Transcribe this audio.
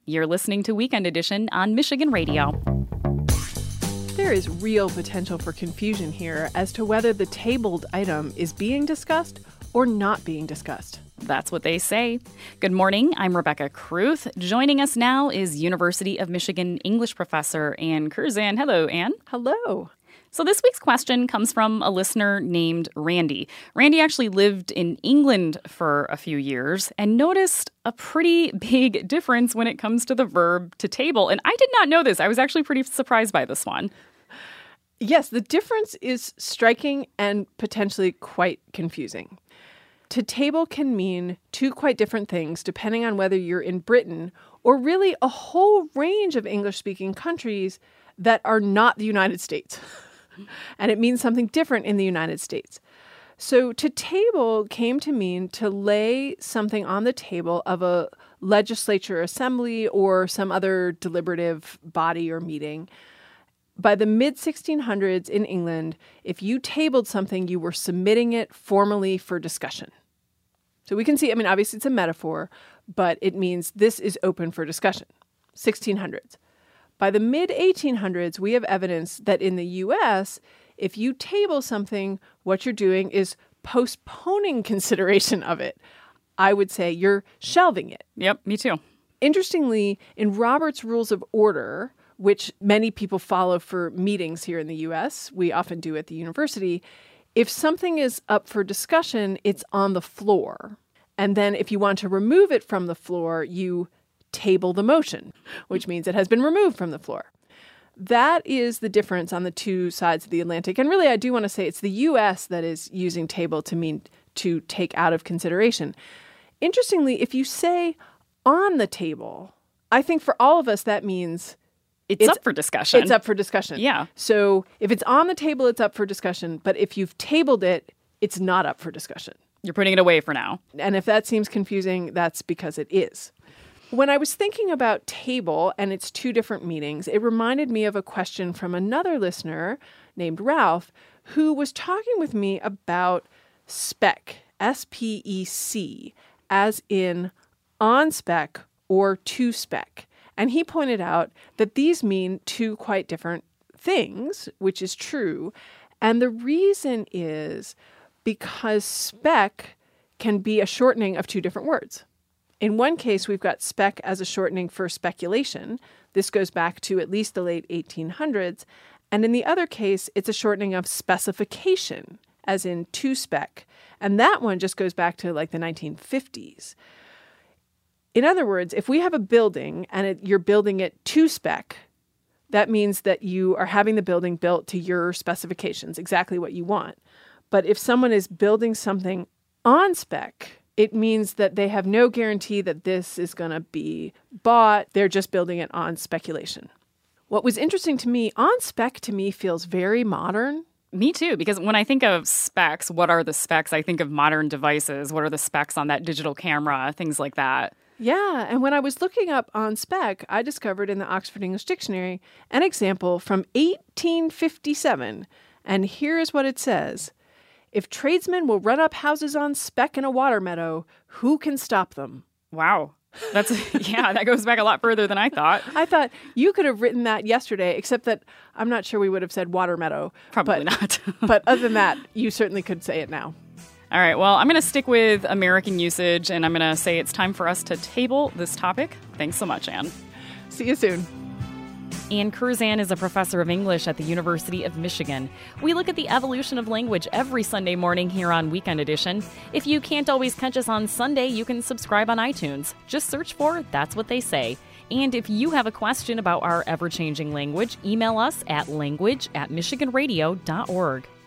You're listening to Weekend Edition on Michigan Radio. There is real potential for confusion here as to whether the tabled item is being discussed or not being discussed. That's what they say. Good morning. I'm Rebecca Kruth. Joining us now is University of Michigan English professor Ann Curzan. Hello, Ann. Hello. So this week's question comes from a listener named Randy. Randy actually lived in England for a few years and noticed a pretty big difference when it comes to the verb to table. And I did not know this. I was actually pretty surprised by this one. Yes, the difference is striking and potentially quite confusing. To table can mean two quite different things depending on whether you're in Britain or really a whole range of English-speaking countries that are not the United States. And it means something different in the United States. So to table came to mean to lay something on the table of a legislature assembly or some other deliberative body or meeting. By the mid-1600s in England, if you tabled something, you were submitting it formally for discussion. So we can see, obviously it's a metaphor, but it means this is open for discussion. 1600s. By the mid-1800s, we have evidence that in the U.S., if you table something, what you're doing is postponing consideration of it. I would say you're shelving it. Yep, me too. Interestingly, in Robert's Rules of Order, which many people follow for meetings here in the U.S., we often do at the university, if something is up for discussion, it's on the floor. And then if you want to remove it from the floor, you table the motion, which means it has been removed from the floor. That is the difference on the two sides of the Atlantic. And really, I do want to say it's the U.S. that is using table to mean to take out of consideration. Interestingly, if you say on the table, I think for all of us that means It's up for discussion. It's up for discussion. Yeah. So if it's on the table, it's up for discussion. But if you've tabled it, it's not up for discussion. You're putting it away for now. And if that seems confusing, that's because it is. When I was thinking about table and its two different meanings, it reminded me of a question from another listener named Ralph, who was talking with me about spec, S-P-E-C, as in on spec or to spec. And he pointed out that these mean two quite different things, which is true. And the reason is because spec can be a shortening of two different words. In one case, we've got spec as a shortening for speculation. This goes back to at least the late 1800s. And in the other case, it's a shortening of specification, as in to spec. And that one just goes back to like the 1950s. In other words, if we have a building and you're building it to spec, that means that you are having the building built to your specifications, exactly what you want. But if someone is building something on spec, it means that they have no guarantee that this is going to be bought. They're just building it on speculation. What was interesting to me, on spec to me feels very modern. Me too, because when I think of specs, what are the specs? I think of modern devices. What are the specs on that digital camera? Things like that. Yeah, and when I was looking up on spec, I discovered in the Oxford English Dictionary an example from 1857. And here is what it says. If tradesmen will run up houses on spec in a water meadow, who can stop them? Wow. That goes back a lot further than I thought. I thought you could have written that yesterday, except that I'm not sure we would have said water meadow. Probably not. But other than that, you certainly could say it now. All right, well, I'm going to stick with American usage, and I'm going to say it's time for us to table this topic. Thanks so much, Ann. See you soon. Ann Curzan is a professor of English at the University of Michigan. We look at the evolution of language every Sunday morning here on Weekend Edition. If you can't always catch us on Sunday, you can subscribe on iTunes. Just search for That's What They Say. And if you have a question about our ever-changing language, email us at language@michiganradio.org.